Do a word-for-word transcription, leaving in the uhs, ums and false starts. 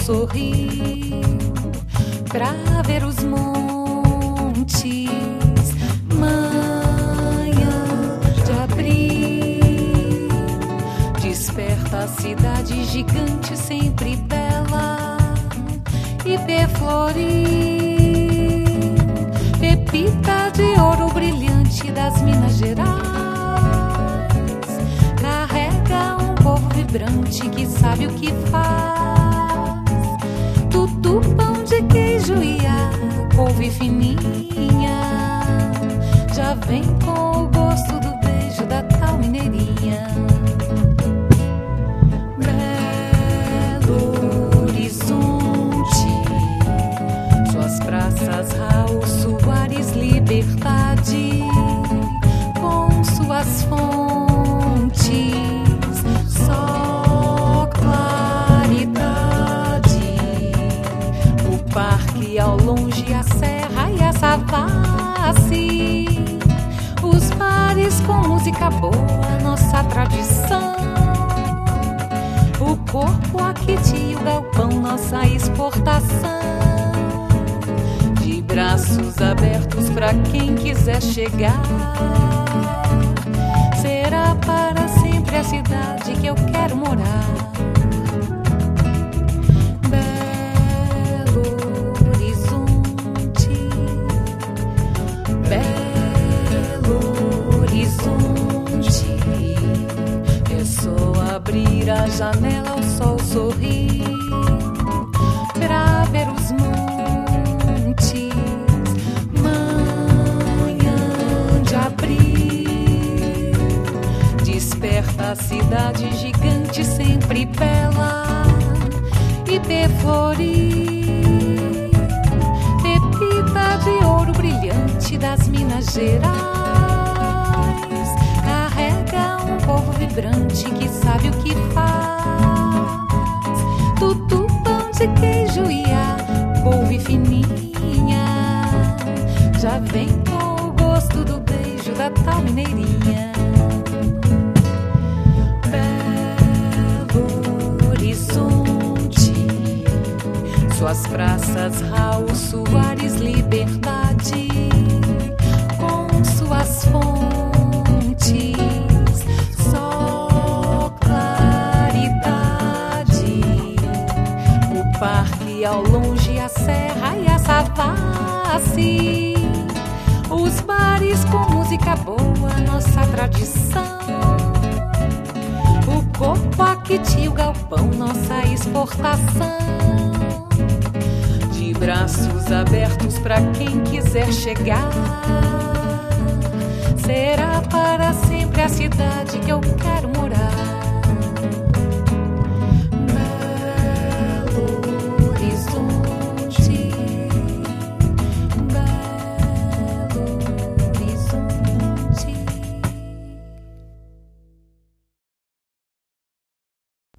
sorrir pra ver os montes. Manhã de abril desperta a cidade gigante, sempre bela e perflorir. Pepita de ouro brilhante das Minas Gerais carrega um povo vibrante que sabe o que faz. Tudo pão de queijo e a couve fininha já vem com o gosto do beijo da tal mineirinha. Belo Horizonte, suas praças, Raul Soares, liberdade com suas fontes, só claridade. O parque ao longe, a serra e a savassi, os bares com música boa, nossa tradição. O corpo, a Kitty e o galpão, nossa exportação. De braços abertos pra quem quiser chegar. Será para sempre a cidade que eu quero morar. Belo Horizonte, Belo Horizonte. É só abrir a janela, o sol sorrir pra ver os montes. Manhã de abril desperta a cidade gigante, sempre bela e perflorir. Pepita de ouro brilhante das Minas Gerais carrega um povo vibrante que sabe o que faz. Tudo pão de queijo e a couve fininha já vem com o gosto do beijo da tal mineirinha. Belo Horizonte, suas praças, Raul Soares, liberdade com suas fontes, só claridade. O parque ao longe, a serra e a savassi, os bares com música boa, nossa tradição. O corpo, a Kitty e o galpão, nossa exportação. De braços abertos pra quem quiser chegar. Será para sempre a cidade que eu quero morar.